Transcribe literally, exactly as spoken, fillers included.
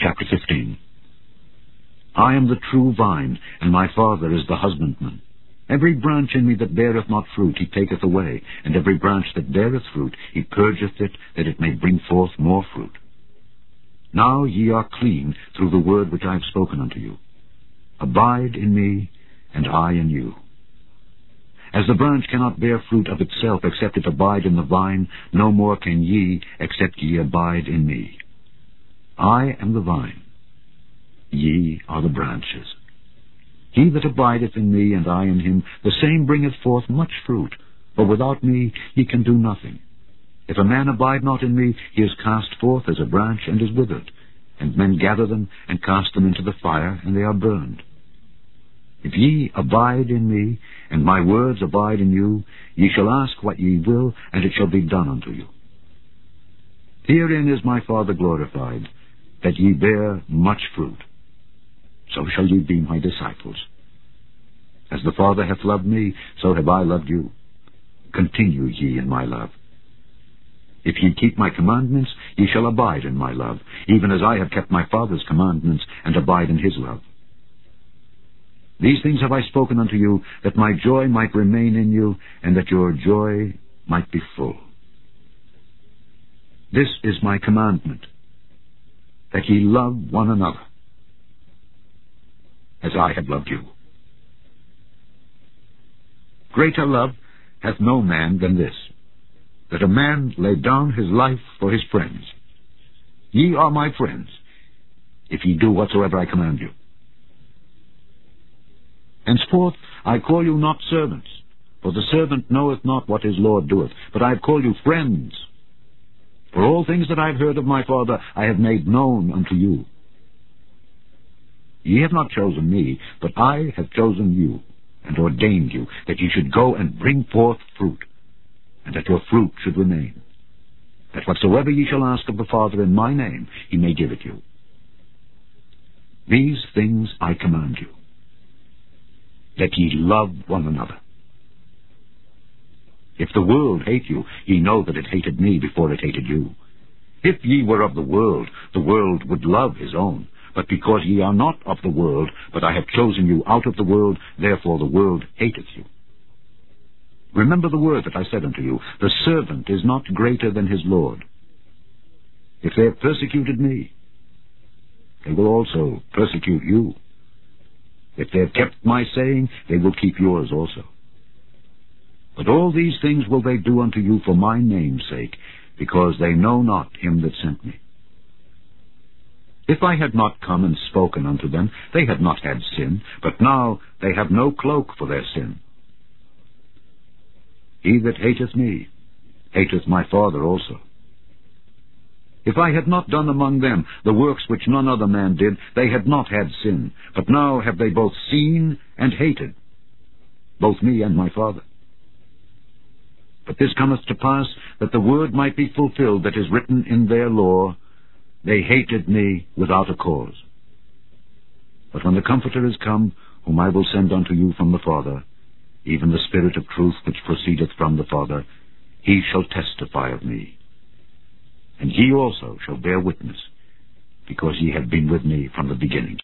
Chapter fifteen. I am the true vine, and my Father is the husbandman. Every branch in me that beareth not fruit he taketh away, and every branch that beareth fruit he purgeth it, that it may bring forth more fruit. Now ye are clean through the word which I have spoken unto you. Abide in me, and I in you. As the branch cannot bear fruit of itself except it abide in the vine, no more can ye except ye abide in me. I am the vine, ye are the branches. He that abideth in me, and I in him, the same bringeth forth much fruit, for without me ye can do nothing. If a man abide not in me, he is cast forth as a branch, and is withered, and men gather them, and cast them into the fire, and they are burned. If ye abide in me, and my words abide in you, ye shall ask what ye will, and it shall be done unto you. Herein is my Father glorified, that ye bear much fruit. So shall ye be my disciples. As the Father hath loved me, so have I loved you. Continue ye in my love. If ye keep my commandments, ye shall abide in my love, even as I have kept my Father's commandments, and abide in his love. These things have I spoken unto you, that my joy might remain in you, and that your joy might be full. This is my commandment, that ye love one another, as I have loved you. Greater love hath no man than this, that a man lay down his life for his friends. Ye are my friends, if ye do whatsoever I command you. Henceforth I call you not servants, for the servant knoweth not what his Lord doeth, but I have called you friends. For all things that I have heard of my Father I have made known unto you. Ye have not chosen me, but I have chosen you, and ordained you, that ye should go and bring forth fruit, and that your fruit should remain, that whatsoever ye shall ask of the Father in my name, he may give it you. These things I command you, that ye love one another. If the world hate you, ye know that it hated me before it hated you. If ye were of the world, the world would love his own. But because ye are not of the world, but I have chosen you out of the world, therefore the world hateth you. Remember the word that I said unto you, the servant is not greater than his Lord. If they have persecuted me, they will also persecute you. If they have kept my saying, they will keep yours also. But all these things will they do unto you for my name's sake, because they know not him that sent me. If I had not come and spoken unto them, they had not had sin, but now they have no cloak for their sin. He that hateth me, hateth my Father also. If I had not done among them the works which none other man did, they had not had sin. But now have they both seen and hated, both me and my Father. But this cometh to pass, that the word might be fulfilled that is written in their law, they hated me without a cause. But when the Comforter is come, whom I will send unto you from the Father, even the Spirit of truth which proceedeth from the Father, he shall testify of me. And ye also shall bear witness, because ye have been with me from the beginning.